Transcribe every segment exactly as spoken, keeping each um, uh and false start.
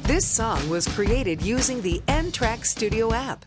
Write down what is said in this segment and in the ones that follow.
This song was created using the N-Track Studio app.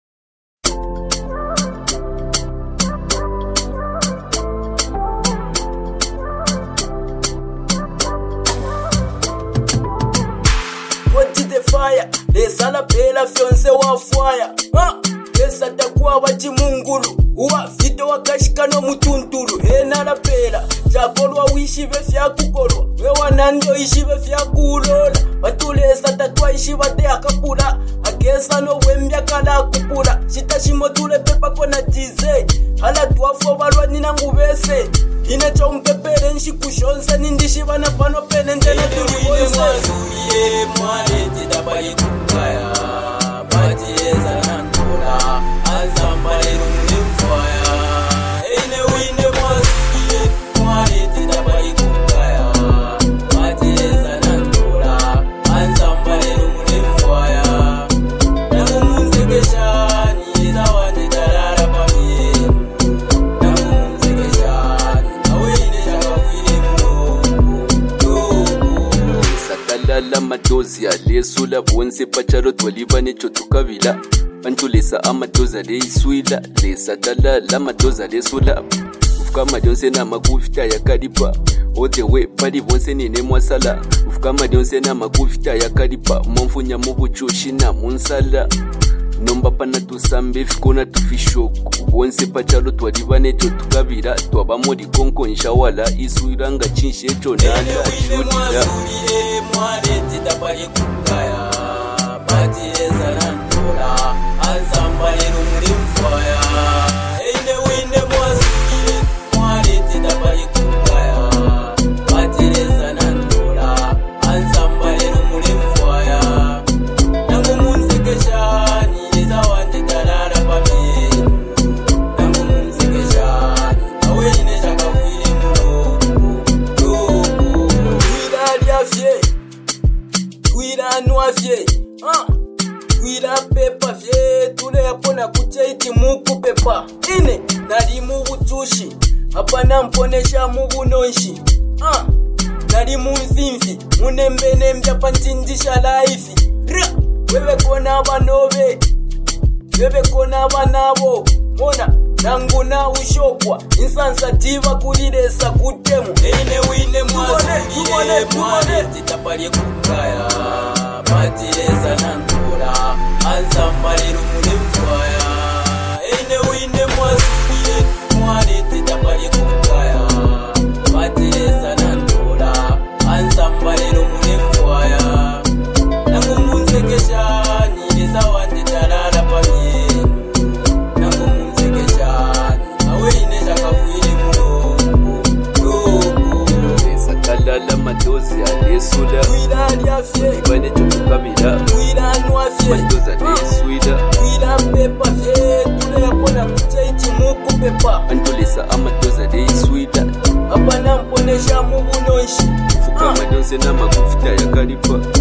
What did the fire? The salapela fiance wa fire. Ah, yes atakuwa waji mungulu. Uwa fito wakashika no mutuntulu. He nalapela. Chakolwa wishi befya kukolwa. Wewa nando ishi befya kulola. Batulesa tatwa ishi bate akapula. Agesa no wembya kala kupula. Shitashimo tule pepa kona jize. Hala tuwafo balwa nina ngubese. Ine cha umpepere nshi kushonsa. Nindishi bana pano pene njena tuliwonse. Ye mwale tidabali kukaya. Bati eza nantura. Azambale rumle mfaya. Ine wine mwasiye. Mwale tidabali kukaya. Bati eza nantura. Azambale rumle mfaya. Nangu munzekeshani. Eza wande darara pamie. Nangu munzekeshani. Awe ine chakafile mno. Sakalala madozi alesula bonse pacharo twalibane chotukavila Pantulesa amadoza leiswila lesa kalala madoza lesula Ufuka majonse na magufita ya kadipa Ote we pali bonse nene mwasala Ufuka majonse na magufita ya kadipa Mwanfunya mubuchushi na munsala Nomba pana tusambe fikona tufishoku Bonse pacharo twalibane chotukavila Twaba modi konko nshawala Iswiranga chinshe chonala chudila Mwale tidabali kukaya. Bati eza nantura. Azambale rumle mfaya. Ine wine mwasiye. Mwale tidabali kukaya. Bati eza nantura. Azambale rumle mfaya. Nangu munzekeshani. Eza wande darara pamie. Nangu munzekeshani. Awe ine chakafile mno. Wila liafye. Wila nuafye. Ah. Wila pepa fye. Tule yapona kuchaiti muku pepa. Ine. Nari mugu tushi. Hapana mponesha mugu nonshi. Ah. Nari muzimfi. Munembene mjapa nchinjisha laifi. Ra. Wewe kona abanobe. Wewe kona abanabo. Mona. Nangu na ushokwa. Insansativa kulidesa kutemu. Ine wine mwasiye. Mwale tidabali kukaya. Bati eza nantura. Azambale rumle mfaya. Ine wine mwasiye. Mwale tidabali kukaya. Bati eza nantura. Azambale rumle mfaya. Nangu munzekeshani. Eza wande darara pamie. Nangu munzekeshani. Awe ine chakafile mno. Lesa kalala madozi alesula Wila liafye. Ibane chotukavila Wila nuafye. Madoza leiswila Wila pepa fye. Tule yapona kuchaiti muku pepa. Pantulesa amadoza leiswila Hapana mponesha mugu nonshi. Ufuka majonse na magufita ya kadipa